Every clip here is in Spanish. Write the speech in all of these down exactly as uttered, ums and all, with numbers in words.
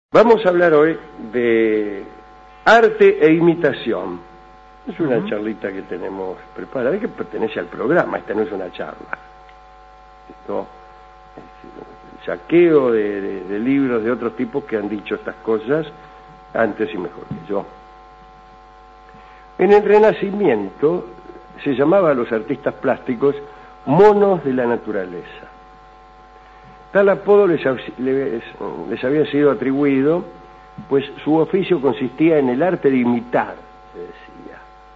Vamos a hablar hoy de arte e imitación. Es una uh-huh. charlita que tenemos preparada, que pertenece al programa, esta no es una charla. Esto es el saqueo de, de, de libros de otros tipos que han dicho estas cosas antes y mejor que yo. En el Renacimiento se llamaba a los artistas plásticos monos de la naturaleza. Tal apodo les, les, les había sido atribuido, pues su oficio consistía en el arte de imitar, se decía.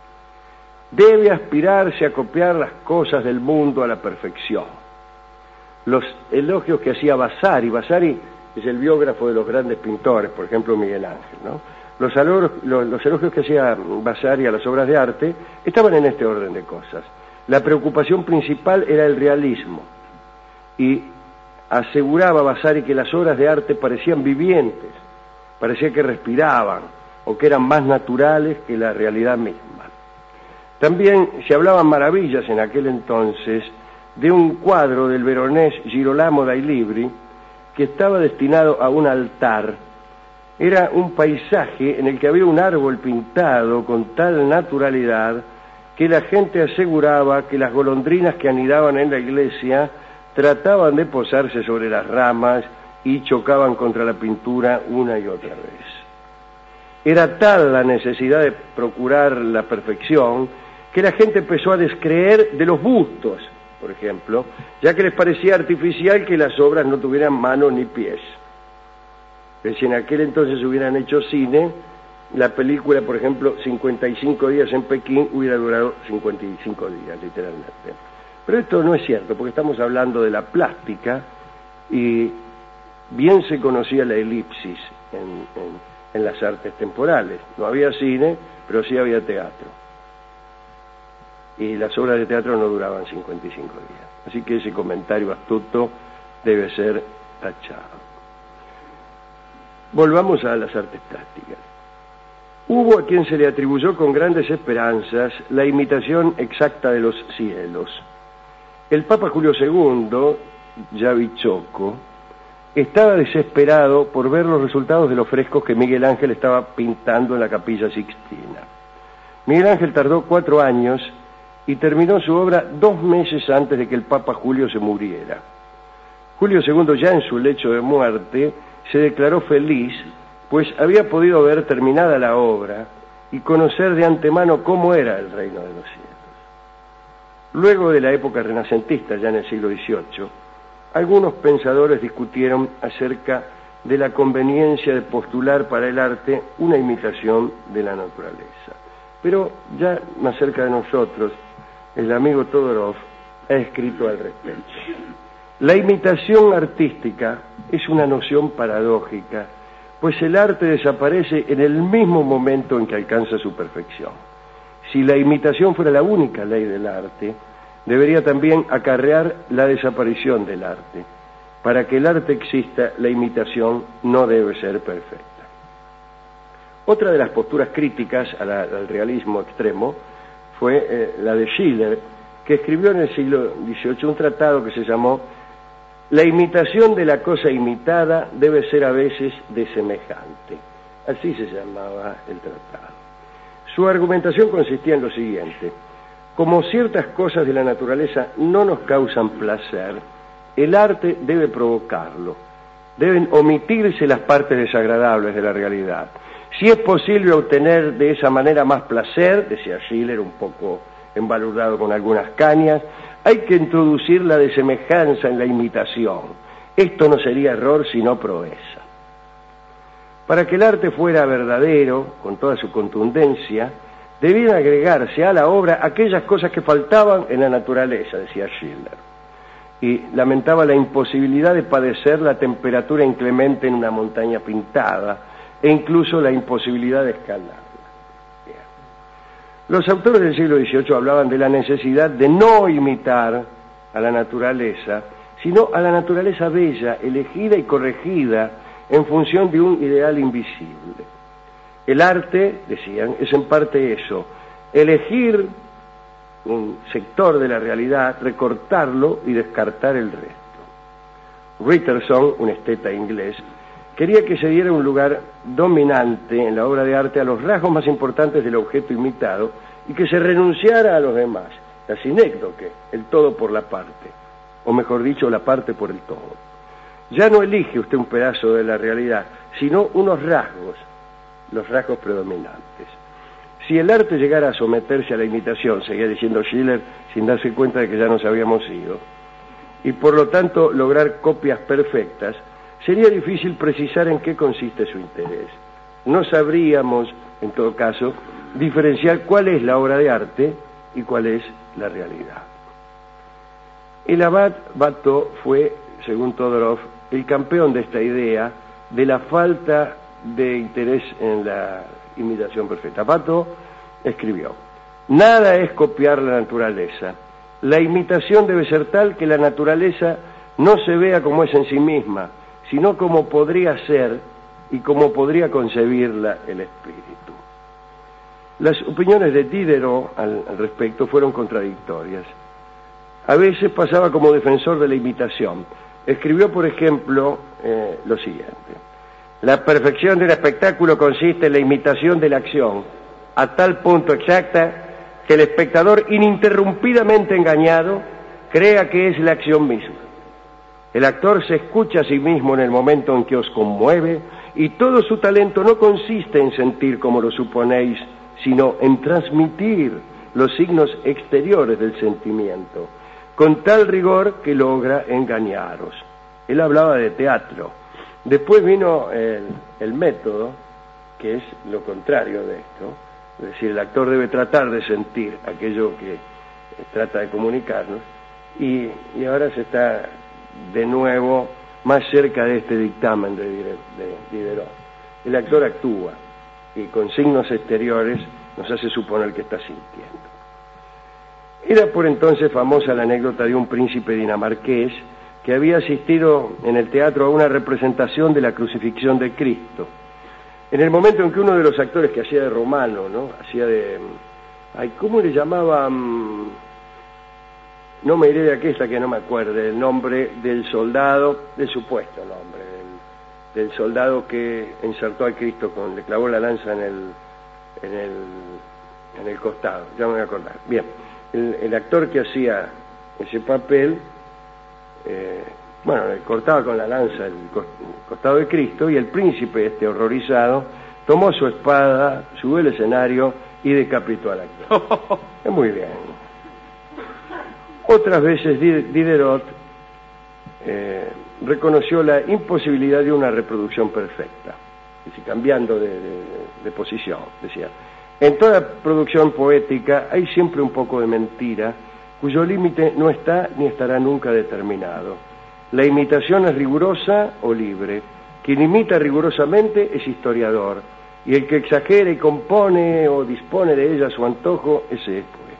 Debe aspirarse a copiar las cosas del mundo a la perfección. Los elogios que hacía Vasari, Vasari es el biógrafo de los grandes pintores, por ejemplo Miguel Ángel, ¿no? Los, alor, los, los elogios que hacía Vasari a las obras de arte estaban en este orden de cosas. La preocupación principal era el realismo, y aseguraba Vasari que las obras de arte parecían vivientes, parecía que respiraban o que eran más naturales que la realidad misma. También se hablaban maravillas en aquel entonces de un cuadro del veronés Girolamo dai Libri que estaba destinado a un altar. Era un paisaje en el que había un árbol pintado con tal naturalidad que la gente aseguraba que las golondrinas que anidaban en la iglesia trataban de posarse sobre las ramas y chocaban contra la pintura una y otra vez. Era tal la necesidad de procurar la perfección que la gente empezó a descreer de los bustos, por ejemplo, ya que les parecía artificial que las obras no tuvieran manos ni pies. Que si en aquel entonces hubieran hecho cine, la película, por ejemplo, cincuenta y cinco días en Pekín, hubiera durado cincuenta y cinco días, literalmente. Pero esto no es cierto, porque estamos hablando de la plástica y bien se conocía la elipsis en, en, en las artes temporales. No había cine, pero sí había teatro. Y las obras de teatro no duraban cincuenta y cinco días. Así que ese comentario astuto debe ser tachado. Volvamos a las artes plásticas. Hubo a quien se le atribuyó con grandes esperanzas la imitación exacta de los cielos. El Papa Julio segundo, ya bichoco, estaba desesperado por ver los resultados de los frescos que Miguel Ángel estaba pintando en la Capilla Sixtina. Miguel Ángel tardó cuatro años y terminó su obra dos meses antes de que el Papa Julio se muriera. Julio segundo, ya en su lecho de muerte, se declaró feliz, pues había podido ver terminada la obra y conocer de antemano cómo era el reino de los cielos. Luego de la época renacentista, ya en el siglo dieciocho, algunos pensadores discutieron acerca de la conveniencia de postular para el arte una imitación de la naturaleza. Pero ya más cerca de nosotros, el amigo Todorov ha escrito al respecto. La imitación artística es una noción paradójica, pues el arte desaparece en el mismo momento en que alcanza su perfección. Si la imitación fuera la única ley del arte, debería también acarrear la desaparición del arte. Para que el arte exista, la imitación no debe ser perfecta. Otra de las posturas críticas a la, al realismo extremo fue eh, la de Schiller, que escribió en el siglo dieciocho un tratado que se llamó La imitación de la cosa imitada debe ser a veces desemejante. Así se llamaba el tratado. Su argumentación consistía en lo siguiente: como ciertas cosas de la naturaleza no nos causan placer, el arte debe provocarlo. Deben omitirse las partes desagradables de la realidad. Si es posible obtener de esa manera más placer, decía Schiller, un poco embalurdado con algunas cañas, hay que introducir la desemejanza en la imitación. Esto no sería error, sino proeza. Para que el arte fuera verdadero, con toda su contundencia, debían agregarse a la obra aquellas cosas que faltaban en la naturaleza, decía Schiller. Y lamentaba la imposibilidad de padecer la temperatura inclemente en una montaña pintada, e incluso la imposibilidad de escalarla. Los autores del siglo dieciocho hablaban de la necesidad de no imitar a la naturaleza, sino a la naturaleza bella, elegida y corregida en función de un ideal invisible. El arte, decían, es en parte eso: elegir un sector de la realidad, recortarlo y descartar el resto. Richardson, un esteta inglés, quería que se diera un lugar dominante en la obra de arte a los rasgos más importantes del objeto imitado y que se renunciara a los demás, la sinécdoque, el todo por la parte, o mejor dicho, la parte por el todo. Ya no elige usted un pedazo de la realidad, sino unos rasgos, los rasgos predominantes. Si el arte llegara a someterse a la imitación, seguía diciendo Schiller sin darse cuenta de que ya nos habíamos ido, y por lo tanto lograr copias perfectas, sería difícil precisar en qué consiste su interés. No sabríamos, en todo caso, diferenciar cuál es la obra de arte y cuál es la realidad. El abad Watteau fue, según Todorov, el campeón de esta idea de la falta de interés en la imitación perfecta. Watteau escribió: nada es copiar la naturaleza. La imitación debe ser tal que la naturaleza no se vea como es en sí misma, sino como podría ser y como podría concebirla el espíritu. Las opiniones de Diderot al, al respecto fueron contradictorias. A veces pasaba como defensor de la imitación. Escribió, por ejemplo, eh, lo siguiente: la perfección de un espectáculo consiste en la imitación de la acción, a tal punto exacta que el espectador, ininterrumpidamente engañado, crea que es la acción misma. El actor se escucha a sí mismo en el momento en que os conmueve, y todo su talento no consiste en sentir como lo suponéis, sino en transmitir los signos exteriores del sentimiento, con tal rigor que logra engañaros. Él hablaba de teatro. Después vino el, el método, que es lo contrario de esto, es decir, el actor debe tratar de sentir aquello que trata de comunicarnos, y, y ahora se está de nuevo más cerca de este dictamen de, de Diderot. El actor actúa y con signos exteriores nos hace suponer que está sintiendo. Era por entonces famosa la anécdota de un príncipe dinamarqués que había asistido en el teatro a una representación de la crucifixión de Cristo. En el momento en que uno de los actores que hacía de romano, ¿no? Hacía de... Ay, ¿cómo le llamaban? No me iré de aquí hasta que no me acuerde el nombre del soldado, del supuesto nombre, del, del soldado que insertó a Cristo, con, le clavó la lanza en el, en el, en el costado, ya me voy a acordar. Bien, el, el actor que hacía ese papel, eh, bueno, le cortaba con la lanza el costado de Cristo, y el príncipe, este horrorizado, tomó su espada, subió al escenario y decapitó al actor. Es muy bien. Otras veces Diderot eh, reconoció la imposibilidad de una reproducción perfecta, es decir, cambiando de, de, de posición. Decía: en toda producción poética hay siempre un poco de mentira, cuyo límite no está ni estará nunca determinado. La imitación es rigurosa o libre. Quien imita rigurosamente es historiador, y el que exagera y compone o dispone de ella a su antojo, ese es poeta.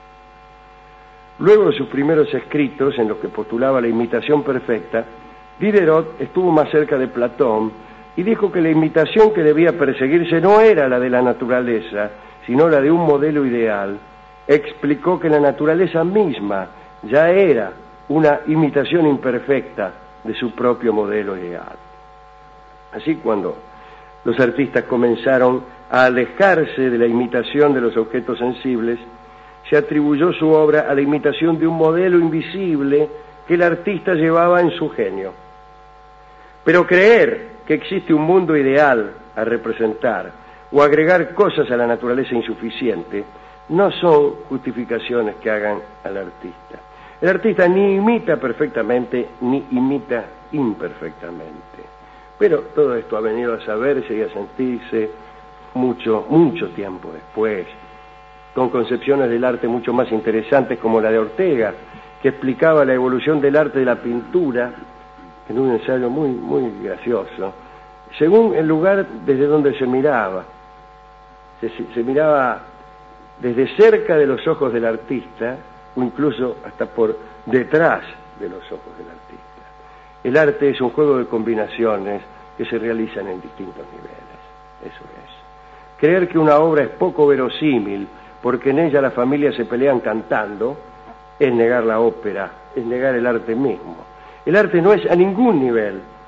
Luego de sus primeros escritos, en los que postulaba la imitación perfecta, Diderot estuvo más cerca de Platón y dijo que la imitación que debía perseguirse no era la de la naturaleza, sino la de un modelo ideal. Explicó que la naturaleza misma ya era una imitación imperfecta de su propio modelo ideal. Así, cuando los artistas comenzaron a alejarse de la imitación de los objetos sensibles, se atribuyó su obra a la imitación de un modelo invisible que el artista llevaba en su genio. Pero creer que existe un mundo ideal a representar o agregar cosas a la naturaleza insuficiente no son justificaciones que hagan al artista. El artista ni imita perfectamente ni imita imperfectamente. Pero todo esto ha venido a saberse y a sentirse mucho, mucho tiempo después, con concepciones del arte mucho más interesantes, como la de Ortega, que explicaba la evolución del arte de la pintura en un ensayo muy, muy gracioso, según el lugar desde donde se miraba. Se, se miraba desde cerca de los ojos del artista, o incluso hasta por detrás de los ojos del artista. El arte es un juego de combinaciones que se realizan en distintos niveles. Eso es. Creer que una obra es poco verosímil porque en ella las familias se pelean cantando es negar la ópera, es negar el arte mismo. El arte no es a ningún nivel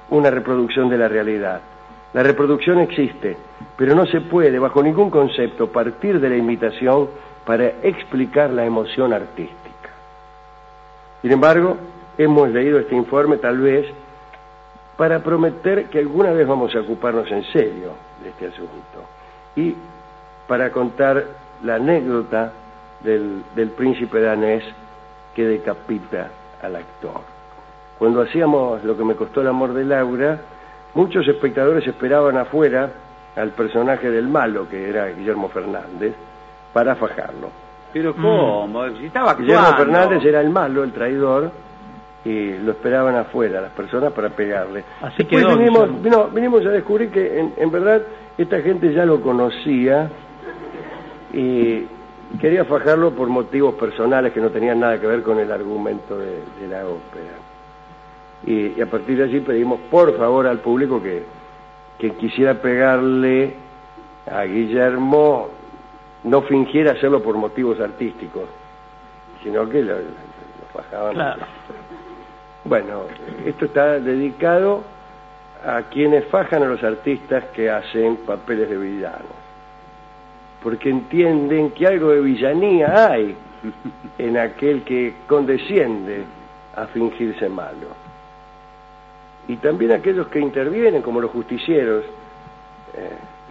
una reproducción de la realidad. La reproducción existe, pero no se puede, bajo ningún concepto, partir de la imitación para explicar la emoción artística. Sin embargo, hemos leído este informe tal vez para prometer que alguna vez vamos a ocuparnos en serio de este asunto y para contar la anécdota del, del príncipe danés que decapita al actor. Cuando hacíamos Lo que me costó el amor de Laura, muchos espectadores esperaban afuera al personaje del malo, que era Guillermo Fernández, para fajarlo. ¿Pero cómo? Si estaba actuando. Guillermo Fernández era el malo, el traidor, y lo esperaban afuera las personas para pegarle. Así que quedó, vinimos, no, vinimos a descubrir que en, en verdad esta gente ya lo conocía y quería fajarlo por motivos personales que no tenían nada que ver con el argumento de, de la ópera. Y, y a partir de allí pedimos por favor al público que, que quisiera pegarle a Guillermo no fingiera hacerlo por motivos artísticos, sino que lo, lo fajaban. Claro. Bueno, esto está dedicado a quienes fajan a los artistas que hacen papeles de villanos, porque entienden que algo de villanía hay en aquel que condesciende a fingirse malo. Y también aquellos que intervienen, como los justicieros, eh,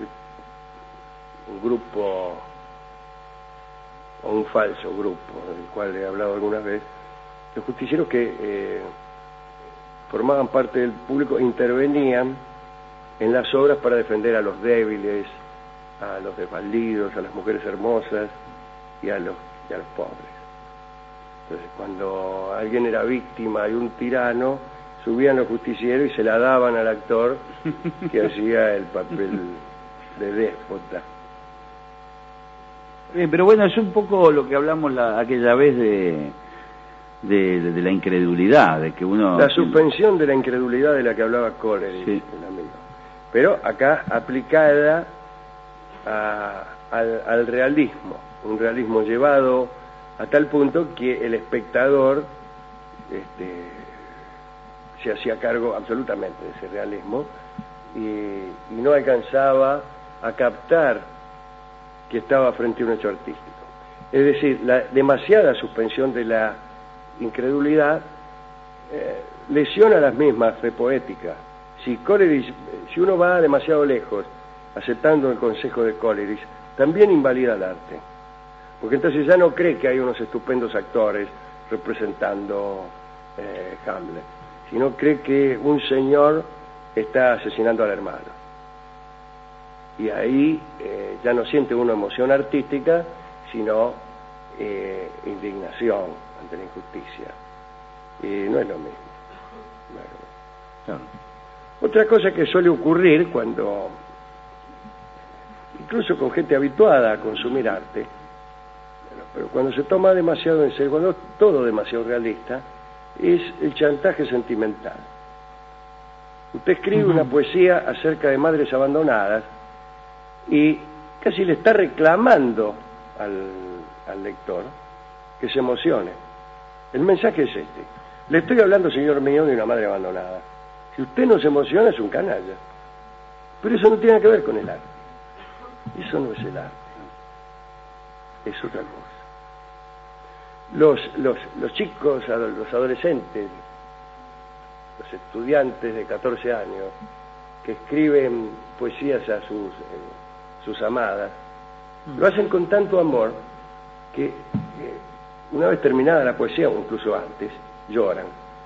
un grupo, o un falso grupo, del cual he hablado alguna vez, los justicieros que eh, formaban parte del público intervenían en las obras para defender a los débiles, a los desvalidos, a las mujeres hermosas y a los, y a los pobres. Entonces, cuando alguien era víctima de un tirano, subían los justicieros y se la daban al actor que hacía el papel de déspota. Bien, pero bueno, es un poco lo que hablamos la, aquella vez de, de, de, de la incredulidad, de que uno... La suspensión de la incredulidad de la que hablaba Coleridge, sí. El amigo. Pero acá aplicada a, al, al realismo, un realismo llevado a tal punto que el espectador este, se hacía cargo absolutamente de ese realismo y, y no alcanzaba a captar que estaba frente a un hecho artístico. Es decir, la demasiada suspensión de la incredulidad eh, lesiona las mismas fe poética. Si Coleridge, si uno va demasiado lejos aceptando el consejo de Coleridge, también invalida el arte, porque entonces ya no cree que hay unos estupendos actores representando eh, Hamlet, sino cree que un señor está asesinando al hermano. Y ahí eh, ya no siente una emoción artística, sino eh, indignación ante la injusticia. Y no es lo mismo. No es lo mismo. No. Otra cosa que suele ocurrir cuando, incluso con gente habituada a consumir arte, pero, pero cuando se toma demasiado en serio, cuando es todo demasiado realista, es el chantaje sentimental. Usted escribe una poesía acerca de madres abandonadas y casi le está reclamando al, al lector que se emocione. El mensaje es este: le estoy hablando, señor mío, de una madre abandonada. Si usted no se emociona, es un canalla. Pero eso no tiene que ver con el arte. Eso no es el arte. Es otra cosa. Los, los, los chicos, los adolescentes, los estudiantes de catorce años que escriben poesías a sus, eh, sus amadas, lo hacen con tanto amor que eh, una vez terminada la poesía, o incluso antes, lloran.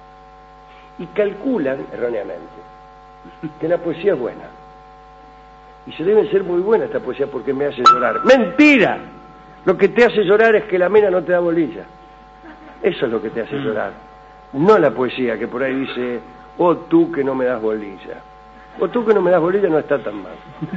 Y calculan, erróneamente, que la poesía es buena. Y se debe ser muy buena esta poesía porque me hace llorar. ¡Mentira! Lo que te hace llorar es que la mina no te da bolilla. Eso es lo que te hace llorar. No la poesía que por ahí dice, oh tú que no me das bolilla. O tú que no me das bolilla no está tan mal.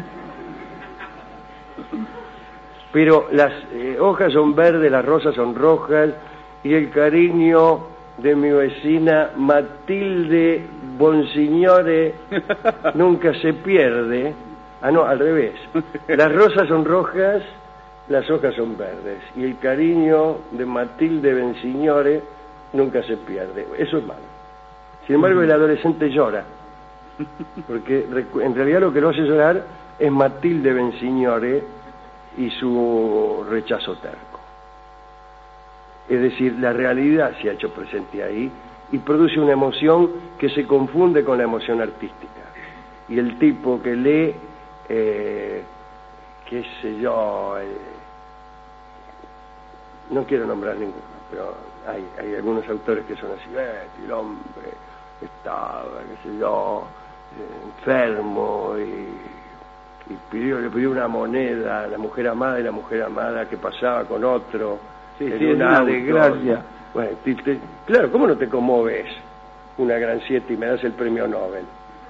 Pero las eh, hojas son verdes, las rosas son rojas, y el cariño de mi vecina Matilde Bonsignore nunca se pierde. Ah, no, al revés. Las rosas son rojas, las hojas son verdes, y el cariño de Matilde Bonsignore nunca se pierde. Eso es malo. Sin embargo, el adolescente llora Porque en realidad lo que lo hace llorar es Matilde Bensignore y su rechazo terco. Es decir, la realidad se ha hecho presente ahí y produce una emoción que se confunde con la emoción artística. Y el tipo que lee, eh, qué sé yo, eh, no quiero nombrar ninguno, pero hay, hay algunos autores que son así, eh, el hombre estaba, qué sé yo, eh, enfermo y, y pidió, le pidió una moneda a la mujer amada y la mujer amada que pasaba con otro. Sí, sí, es una desgracia. Bueno, te, te, claro, ¿cómo no te conmoves una gran siete y me das el premio Nobel?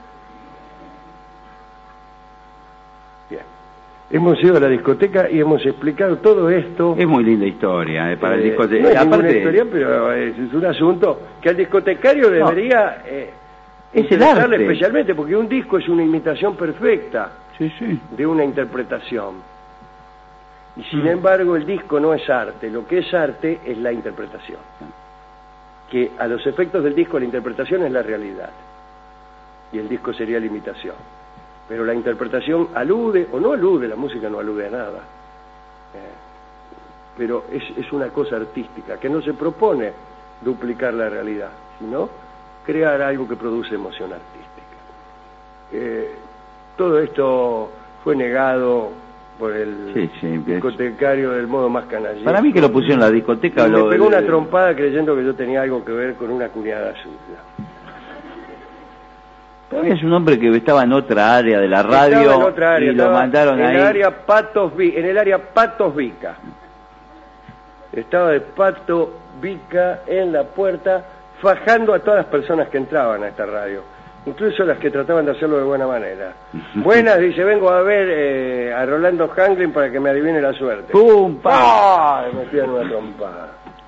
Bien. Hemos ido a la discoteca y hemos explicado todo esto. Es muy linda historia, eh, para eh, el discoteca. No es Aparte, ninguna historia, pero es, es un asunto que al discotecario debería no, eh, es el arte. especialmente, porque un disco es una imitación perfecta sí, sí. de una interpretación. Y sin mm. embargo el disco no es arte, lo que es arte es la interpretación. Que a los efectos del disco la interpretación es la realidad. Y el disco sería la imitación. Pero la interpretación alude, o no alude, la música no alude a nada. Eh, pero es, es una cosa artística, que no se propone duplicar la realidad, sino crear algo que produce emoción artística. Eh, todo esto fue negado por el sí, sí, discotecario del modo más canallesco. Para mí que lo pusieron en la discoteca. Y lo, me pegó el, una trompada creyendo que yo tenía algo que ver con una cuñada suya. También es un hombre que estaba en otra área de la radio estaba en otra área, y lo mandaron en ahí. El área Patos, en el área Patos Vica. Estaba de Pato Vica en la puerta, fajando a todas las personas que entraban a esta radio. Incluso las que trataban de hacerlo de buena manera. Buenas, dice, vengo a ver eh, a Rolando Hanglin para que me adivine la suerte. ¡Pum! ¡Pam! Me metían una trompada.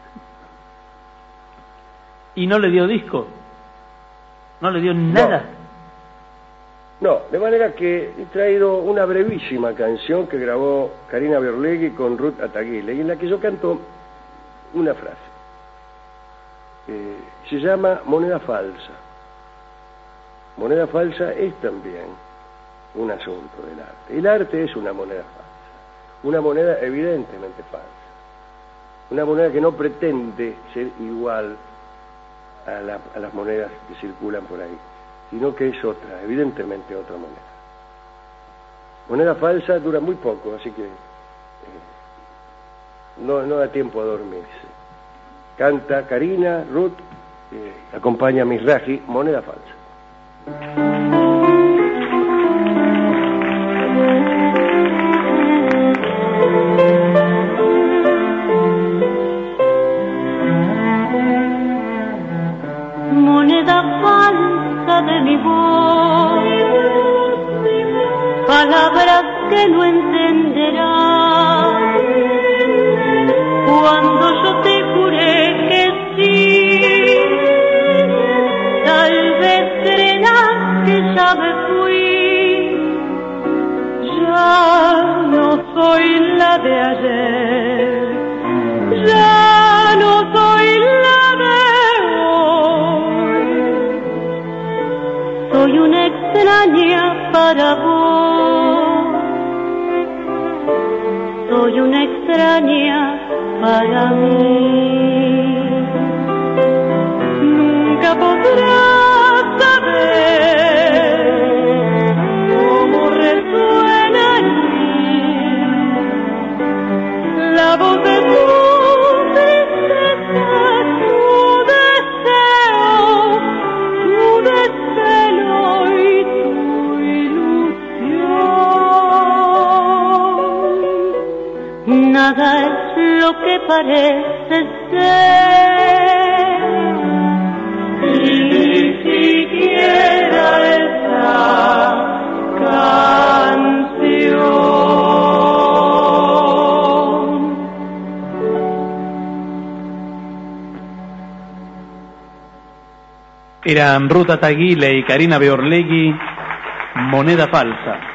¿Y no le dio disco? ¿No le dio nada? No, no, de manera que he traído una brevísima canción que grabó Karina Biorlegui con Ruth Ataguile, y en la que yo canto una frase. Eh, se llama Moneda Falsa. Moneda falsa es también un asunto del arte. El arte es una moneda falsa, una moneda evidentemente falsa, una moneda que no pretende ser igual a, la, a las monedas que circulan por ahí, sino que es otra, evidentemente otra moneda. Moneda falsa dura muy poco, así que eh, no, no da tiempo a dormirse. Canta Karina, Ruth, eh, acompaña a Mizrahi, Moneda falsa. Moneda falsa de mi voz, palabras que no entenderás, cuando yo te juré que sí, tal vez creerás que ya me fui, ya no soy la de ayer, ya no soy la de hoy, soy una extraña para vos, soy una extraña para mí. Nunca podrás saber cómo resuena en mí la voz de tu tristeza, tu deseo, tu desvelo y tu ilusión. Nada es lo que parece ser, ni siquiera esta canción. Eran Ruth Ataguile y Karina Biorlegui, Moneda Falsa.